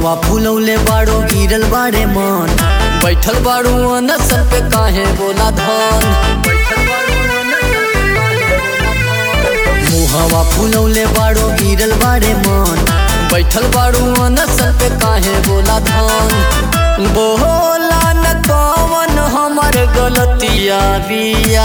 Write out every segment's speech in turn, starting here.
मुहवा फुलौले बाड़ो गिरल बाड़े मन, बैठल बाड़ू अनसन पे काहे बोला धन। मुहवा फुलौले बाड़ो गिरल बाड़े मन, बैठल बाड़ू अनसन पे काहे बोला धन। बोला न कौन हमर गलतिया बिया,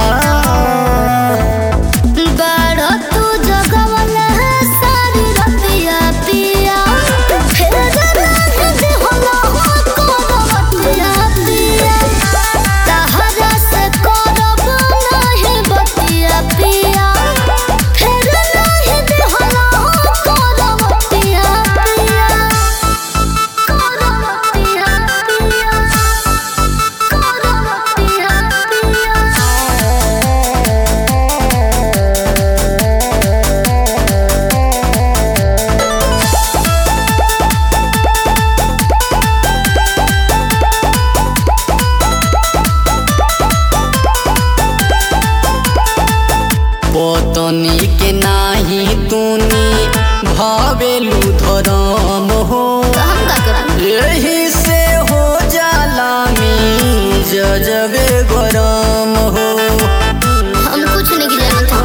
पतनी के नाही तूनी भावेलू धरम हो, यही से हो जाला मी जजबे गरम हो। हम कुछ नहीं जानते।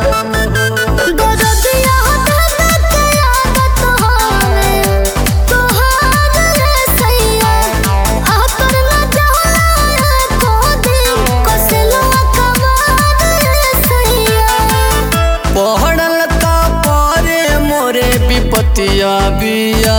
पतिया बिया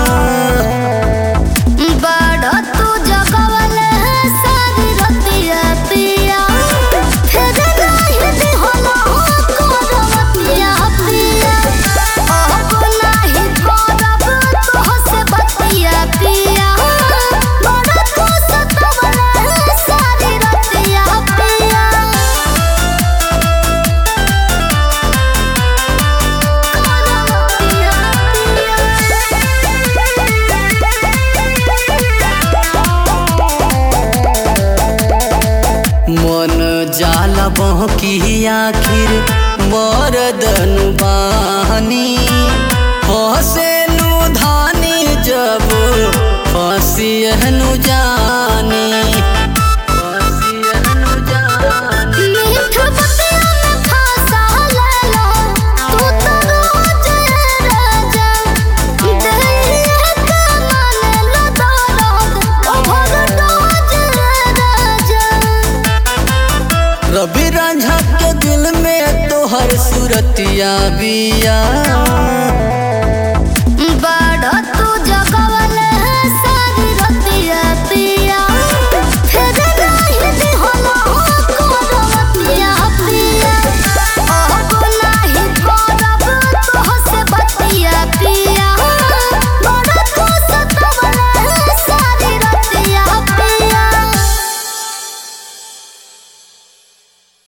बड़ा तू जगवले सारी रतिया पिया, फिर नहीं दिहला करवतिया पिया। अब नहीं करब तोहसे बतिया पिया, बड़ा तू सतवले सारी रतिया पिया। मन जाला बहकी आखिर मरदन बानी, हसेनु धानी जब हसियनु जानी।